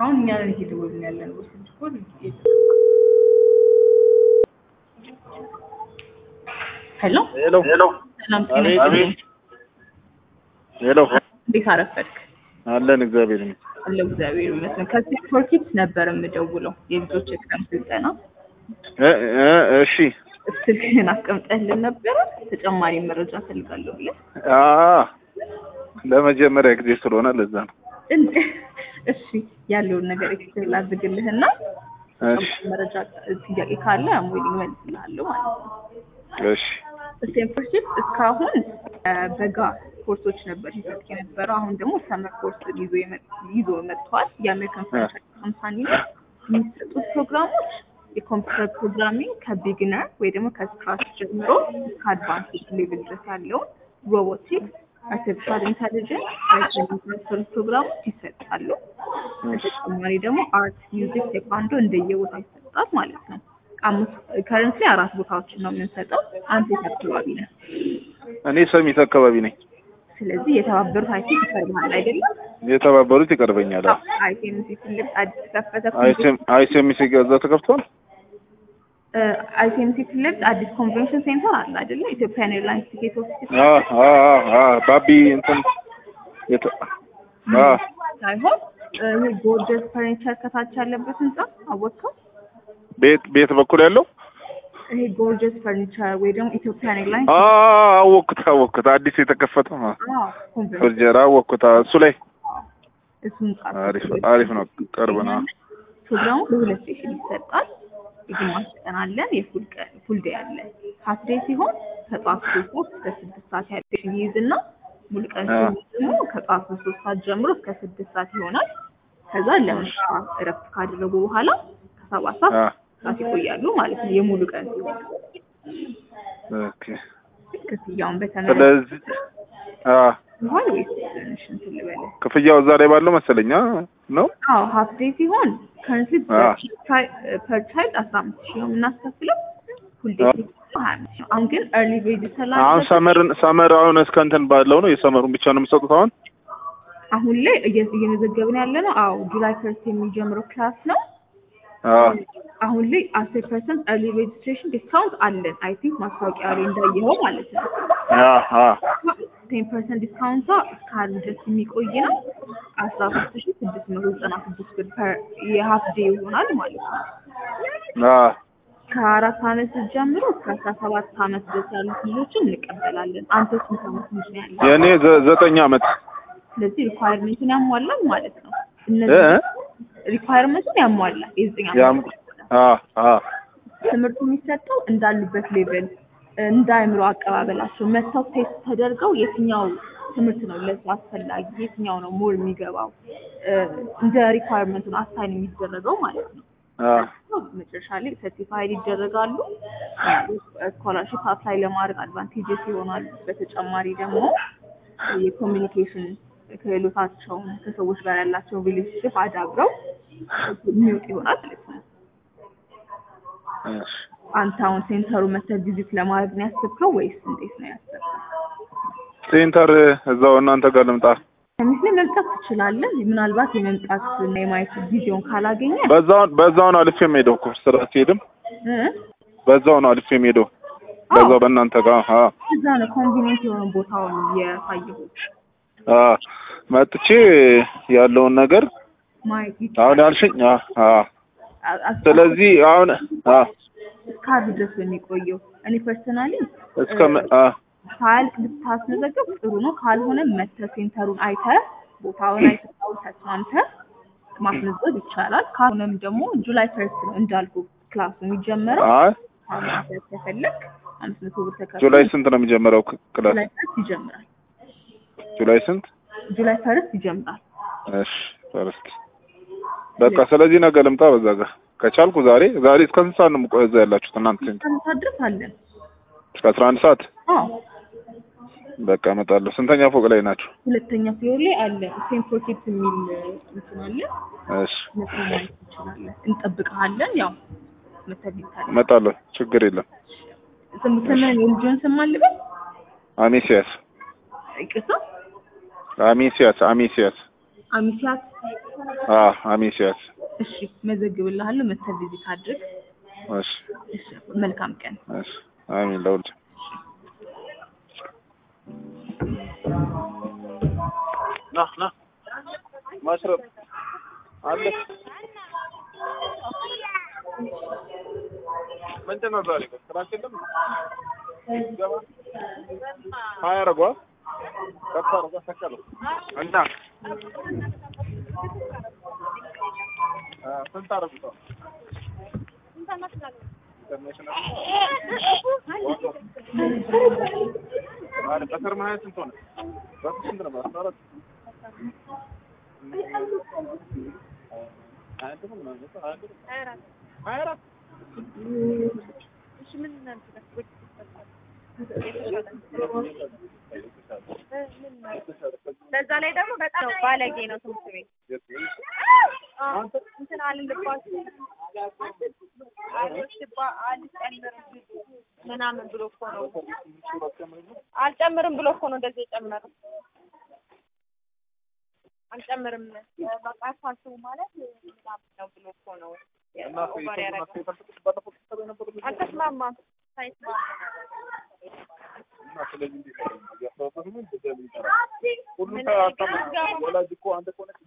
እስካሁን እኛ ነን እየደወልን ያለነው ስልክ ኮድ ሄሎ ሰላም ጤና ይስጥልኝ ሄሎ እንዴት አረፈድክ አለን እግዚአብሔር ይመስገን አለ እግዚአብሔር ይመስገን ከዚህ ፎርኪት ነበር የምደውለው የልጆች ኤክሳም ስልጠና እሺ ስልክህን አስቀምጠህልን ነበር ተጨማሪ መረጃ ፈልጋለሁ ብለህ ለመጀመሪያ ጊዜ ስለሆነ ለዛ ነው እሺ ያለውን ነገር ኤክስፕሌን አድርግልህና እሺ መረጃ ጥያቄ ካለ አሞይልኝ መልስልሃለሁ ማለት ነው እሺ ስቴምፐርሺፕ እስካሁን በጋ ኮርሶች ነበር ይሰጥ የነበረው አሁን ደግሞ ሰመር ኮርስ ይዞ መጥቷል የአሜሪካን ፍራንቻይዝ ካምፓኒ የሚሰጡት ፕሮግራሞች የኮምፒውተር ፕሮግራሚንግ ከቢጊነር ወይ ደግሞ ከስክራች ጀምሮ እስከ አድቫንስድ ሌቭል ድረስ ያለውን ሮቦቲክስ አርቲፊሻል ኢንተለጀንስ ሳይንስ ፕሮግራሞች ይሰጣሉ በተጨማሪ ደግሞ አርት ሚውዚክ ቴኳንዶ እንደየቦታው ይሰጣል ማለት ነው ከረንትሊ 4 ቦታዎች ነው የምንሰጠው አንተ አካባቢ ነህ እኔ ሰሚት አካባቢ ነኝ ስለዚህ የተባበሩት አይቲም ይቀርባል አይደለም የተባበሩት ይቀርበኛል አይቲም ሲፈልግ አዲስ ከፈተ አይቲም ሲገዛ ተከፍቷል አይቲም ሲፈልግ አዲስ ኮንቬንሽን ሴንተር አለ አይደለ ኢትዮጵያን ኤርላይንስ ቲኬት ኦፊስ ባቢ እንትን ሳይሆን ይሄ ጎርጀስ ፈርኒቸር ከታች ያለበት ህንጻ አወቅከው ቤት በኩል ያለው ይሄ ጎርጀስ ፈርኒቸር ወይ ደግሞ ኢትዮጵያን ኤርላይንስ አወቅኩት አዲስ የተከፈተው ፈርጀራ አወቅኩት እሱ ላይ እሱን አሪፍ ነው ቅርብ ነው ፕሮግራሙ በሁለት ሴሽን ይሰጣል የግማሽ ቀን አለን ፉል ዴይ አለ ሃፍ ዴይ ሲሆን ከጧት 3 እስከ 6 ሰዓት ያለሽን ይይዝና ሙሉ ቀን ደግሞ ከጧት 3 ሰዓት ጀምሮ እስከ 6 ሰዓት ይሆናል ከዛ ለምሳ እረፍት ካደረጉ በኋላ ከ7 ሰዓት ይቆያሉ ማለት ነው የሙሉ ቀን ሲሆን ኦኬ ክፍያውን በተመለከተ ክፍያው እዛ ላይ ባለው መሰለኛ ነው ሃፍ ዴይ ሲሆን ከረንትሊ ፐር ቻይልድ 15000 ነው የምናስከፍለው ፉል ዴይ 25 አሁን ግን early register ላይ አሁን ሰመር አሁን እስከ እንትን ባለው ነው የሰመሩን ብቻ ነው የምትሰጡት አሁን ላይ እየመዘገብን ያለ ነው ጁላይ 1 የሚጀምረው ክላስ ነው አሁን ላይ 10% early registration discount አለን አይ ቲንክ ማስታወቂያ ላይ እንዳየኸው ማለት ነው 10% ዲስካውንት እስካሁን ድረስ የሚቆይ ነው 13696 ብር ፐር የሃፍ ዴይ ይሆናል ማለት ነው ከ4 ዓመት ጀምሮ እስከ 17 ዓመት ድረስ ያሉት ልጆችን እንቀበላለን አንተ ስንት ዓመት ልጅ ነው ያለው የኔ 9 ዓመት ስለዚህ ሪኳየርመንቱን ያሟላል ማለት ነው እነዚህ ሪኳየርመንቱን ያሟላል የዘጠኛ ትምህርቱ የሚሰጠው እንዳሉበት ሌቭል እንዳይምሮ አቀባበላቸው መተው ቴስት ተደርገው የትኛው ትምህርት ነው ለሱ አስፈላጊ የትኛው ነው ሞር የሚገባው እንደ ሪኳየርመንቱን አሳይን የሚደረገው ማለት ነው መጨረሻ ላይ ሰርቲፋይድ ይደረጋሉ ስኮላርሺፕ አፕላይ ለማድረግ አድቫንቴጅስ ይሆናል በተጨማሪ ደግሞ የኮሚኒኬሽን ክህሎታቸውን ከሰዎች ጋር ያላቸው ሪሌሽንሺፕ አዳብረው የሚወጡ ይሆናል ማለት ነው አንተ አሁን ሴንተሩ መተህ ቪዚት ለማድረግ ነው ያሰብከው ወይስ እንዴት ነው ያሰብከው ሴንተር እዛው እናንተ ጋር ልምጣ ለምን መምጣት ትችላለህ ምናልባት የመምጣት እና የማየት ቪዲዮን ካላገኘ በዛው ነው አልፌ የምሄደው እኮ ስራ ሲሄድም በዛው ነው አልፌ የምሄደው በዛው በእናንተ ጋር እዛ ነው ኮንቪኒየንት የሆነ ቦታውን የሳየሁት መጥቼ ያለውን ነገር ማየት አሁን ያልሽኝ ስለዚህ አሁን እስካሁን ድረስ የሚቆየው እኔ ፐርሰናሊ እስከ ካልክ ብታስመዘግብ ጥሩ ነው ካልሆነ መተህ ሴንተሩን አይተህ ቦታውን አይተህ ተስማምተህ ማስመዝገብ ይቻላል ካልሆነም ደግሞ ጁላይ 1 ነው እንዳልኩ ክላሱ የሚጀምረው ተፈልክ 500 ብር ተከፍሎ ጁላይ ስንት ነው የሚጀምረው ክላስ ጁላይ 1 ይጀምራል ጁላይ ስንት ጁላይ 1 ይጀምራል እሺ ፈርስት በቃ ስለዚህ ነገ ልምጣ በዛ ጋር ከቻልኩ ዛሬ እስከ ስንት ሰዓት ነው የምቆየው ያላችሁት እናንተ ድረስ አለን እስከ 11 ሰዓት በቃ እመጣለሁ ስንተኛ ፎቅ ላይ ናችሁ ሁለተኛ ፍሎር ላይ አለ ሴንፎርቲፕ የሚል እንትን አለ እሺ እንጠብቅሃለን ያው መተግበሪያ እመጣለሁ ችግር የለም ስምንት የልጅን ስም አልበል አሚሲያስ ይቅርታ አሚሲያስ አሜሲያስ እሺ መዘግብልሃለሁ መተህ ቪዚት አድርግ። እሺ እሺ መልካም ቀን። እሺ አሜን ለውል ና ማሽረብ አለ ምንድን ነው ዛሬ ክላስ የለም ገባ አያረጓ ከፋር ተከለ እና ስንት አረጉት አረ በከር ማያ ስንት ሆነ በስንት ነው ማስራራት አያራ እሺ ምን እናንተ በዛ ላይ ደግሞ በጣም ባለጌ ነው ትምህርት ቤት እንትን አልልባችሁ ምናምን ብሎ እኮ ነው አልጨምርም ብሎ እኮ ነው እንደዚህ የጨመረው አልጨምርም በቃ አሳስቡ ማለት ምናምን ነው ብሎ እኮ ነው ኦቨር ያደረገው አልተስማማም ሳይስማማ እና ስለዚህ እንዴት ነው ያፈራው ምን እንደዚህ ይሰራል ሁሉ ታጣማ ወላጅ እኮ አንተ እኮ ነህ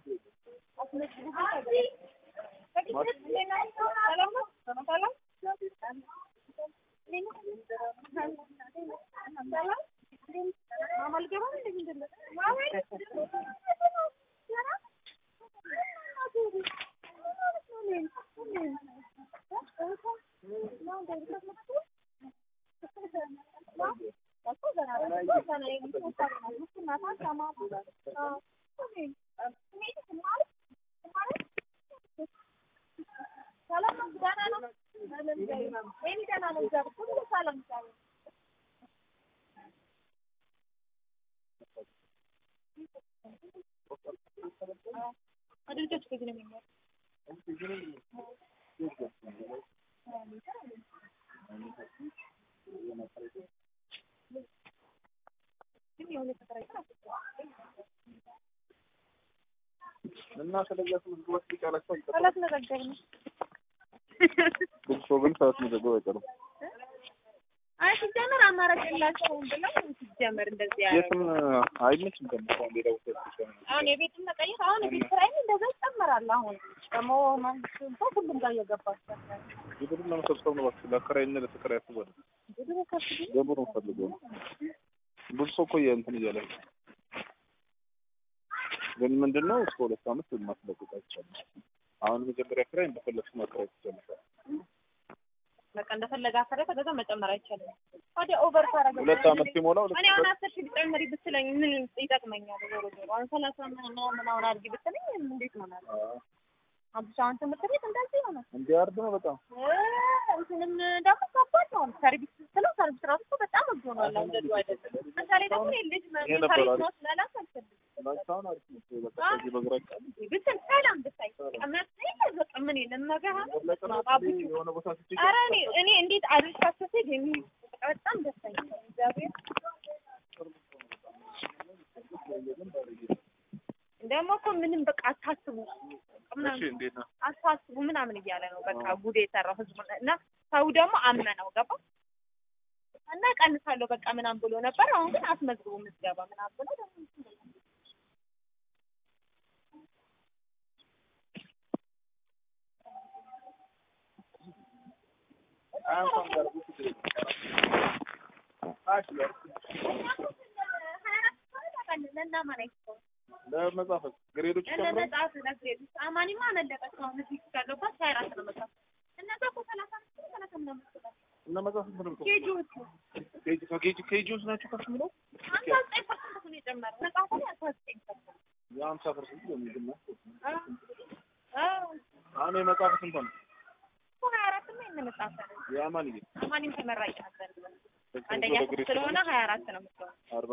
እና ስለዚህ ምንድነው ትጫላችሁ ሰላም ነገርኝ ብዙ ሰው ግን ሰዓት መዘገብ አይቀርም አይ ሲጀመር አማራጭ የላቸውም ብለው ሲጀመር እንደዚህ ያለው የትም አይመችም ደግሞ ሌላ ውስጥ ይችላል አሁን የቤቱን መቀየር አሁን የቤት ኪራይም እንደዛ ይጨምራል አሁን ደግሞ መንግስት ሁሉም ጋር እየገባች ይብሩን ለመሰብሰብ ነው ባክህ ለከራይና ለተከራይ አስበው ደብሩ ፈልገው ብዙ ሰው እኮ እንትን እያለ ግን ምንድነው እስከ 2 አመት ማስለቀቅ አይቻልም አሁን መጀመሪያ ክራይ እንደፈለግሽ ማከራየት ይችላል በቃ እንደፈለገ አከራይ ከዛ መጨመር አይቻልም ታዲያ ኦቨር ካረገ 2 አመት ሲሞላው እኔ አሁን 10 ሺህ ጨምሪ ብትለኝ ምን ይጠቅመኛል ዞሮ ዞሮ አሁን 30 ምናምን አሁን አድርጊ ብትለኝ እንዴት ነው ማለት አብዛኛው ትምህርት ቤት እንደዚህ ነው እንዴ አርዶ ነው በጣም እንትንም ደግሞ ከባድ ነው ሰርቪስ ስለው ሰርቪስ ራሱ በጣም ብዙ ነው አለ እንደዚህ አይደለም ለምሳሌ ደግሞ ልጅ ሰርቪስ ነው ስለላስ አልፈልግም ማሳውን አርኩ በቃ እዚህ በግራጫ ብትን ሰላም ብታይ ቀመጥኝ በቃ ምን ለማገሃ አባቡ የሆነ ቦታ ስትይ ኧረ እኔ እንዴት አድርሻችሁ ሲገኝ በጣም ደስተኛ ነኝ እግዚአብሔር ደግሞ እኮ ምንም በቃ አታስቡ እሺ እንዴት ነው አታስቡ ምናምን እያለ ነው በቃ ጉድ የሰራው ህዝቡ እና ሰው ደግሞ አመነው ገባ እና ቀንሳለሁ በቃ ምናምን ብሎ ነበር አሁን ግን አስመዝግቡ ምዝገባ ምናምን ብሎ ደግሞ አሁን ጋር ለመጻፍ ግሬዶች ተምሮ ለመጻፍ ለግሬዶች አማኒማ አመለጠች አሁን እዚህ ጋር ሳይራስ ነው መጻፍ እነዛ እኮ 30 ምናምን እና መጻፍ ምን ነው ኬጂዎች ናቸው ከፍ ብለው 59% ነው የጨመረው መጻፍ ላይ 59% የ50% ነው የሚገርመው አሁን የመጻፍ ስንት ነው 24 ነው የመጻፍ የአማኒም ተመራጭ ነበር አንደኛ ስለሆነ 24 ነው የምትሆነው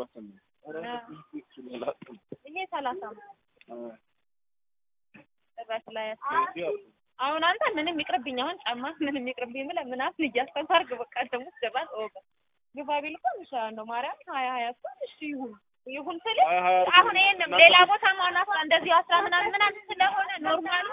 48 ይሄ 30 ራስ ላይ አሁን አንተ ምንም ይቅርብኝ አሁን ጫማ ምንም ይቅርብኝ ብለህ ምናምን እያስተማርክ በቃ ደግሞ ዘባን ኦቨር ግፋ ቢል እኮ ነው ማርያም 20 እሺ ይሁን ይሁን ስለ አሁን ይሄንም ሌላ ቦታ ማናት እንደዚህ 10 ምናምን ስለሆነ ኖርማል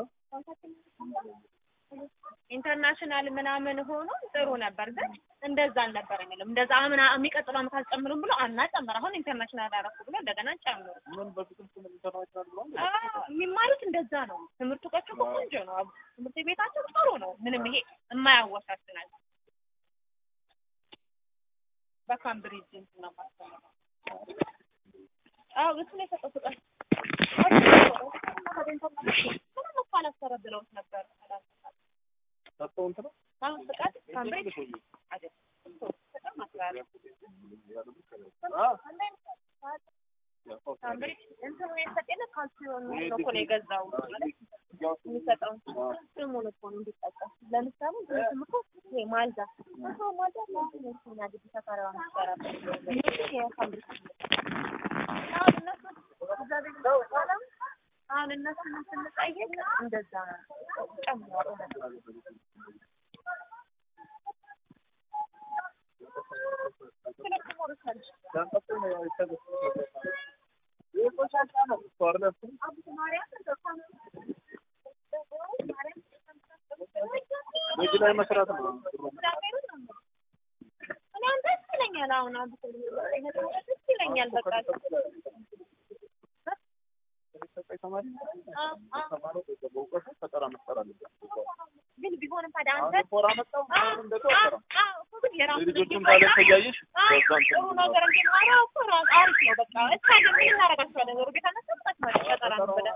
ኢንተርናሽናል ምናምን ሆኖ ጥሩ ነበር ግን እንደዛ አልነበረኝም እንደዛ አምና የሚቀጥለው አመት አልጨምሩም ብሎ አናጨምር አሁን ኢንተርናሽናል አደረኩ ብሎ እንደገና ጨምሩ ምን በፊትም ኢንተርናሽናል ብሎ የሚማሩት እንደዛ ነው ትምህርቱ ቆንጆ ነው ትምህርት ቤታቸው ጥሩ ነው ምንም ይሄ የማያወሳስናል በካምብሪጅ ነው ማለት እሱ ነው ተጠቅቀው ምንም አላሰረብለውት ነበር ታውቁን ነው ፍቃድ ካምብሪጅ አይደል በጣም ማስራራ ካምብሪጅ እንትን ነው የሰጠነ ካልሲዮን ነው እኮ ነው የገዛው ማለት የሚሰጠው ስሙ ነው እኮ እንዲጠቀስ ለምሳሌ ስሙ እኮ ማልዳ ነው ግዴታ ተካራው ማስራራ ካምብሪጅ አሁን እነሱ ስንጠይቅ እንደዛ ጨምሮ ላይ መስራት ነው እኔ አንተ ስለኛል አሁን ስለኛል በቃ ግን ቢሆንም ታዲያ አንተ ፎራ መጣው እንደተወራ ልጆቹን ባለፈያይሽ ጥሩ ነገር እንዲማረው ፎራ አሪፍ ነው በቃ እታለ ምን እናረጋቸው ነገር ቤት አነሳጣት ማለት ተጠራ ነው በደ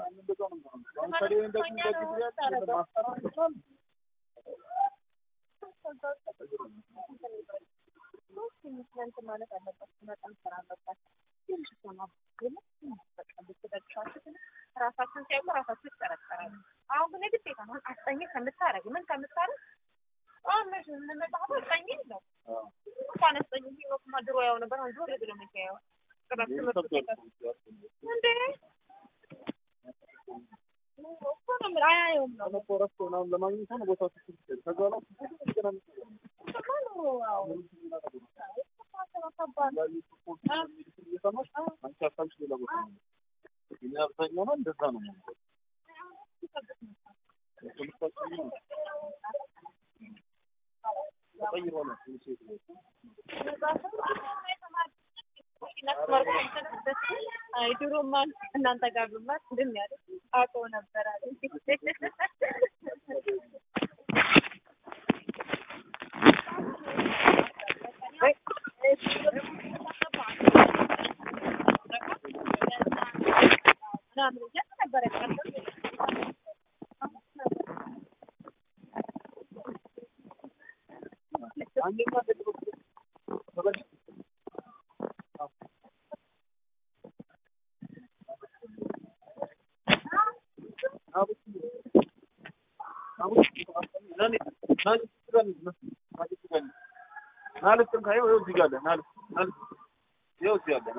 ማለት አለበት በጣም ስራ አለበት ራሳችን ሲያውቁ ራሳችን ይጠረጠራሉ አሁን ግን ግዴታ ነው አስጠኝ ከምታረግ ምን ከምታረግ አመሽ ምን መጣሁ አስጠኝ ነው ታነስጠኝ ነው ማድሮ ያው ነበር አንዱ ወደ ነው የሚያየው እንዴ አያየውም ነው ፎረስት ነው ለማግኘት ነው ቦታው ተገላ ድሮማ እናንተ ጋር ብማት እንደሚያደርግ አውቀው ነበር አይደል ናልጥም ካየው እዚህ ጋር ናል ይኸው እዚህ ያለ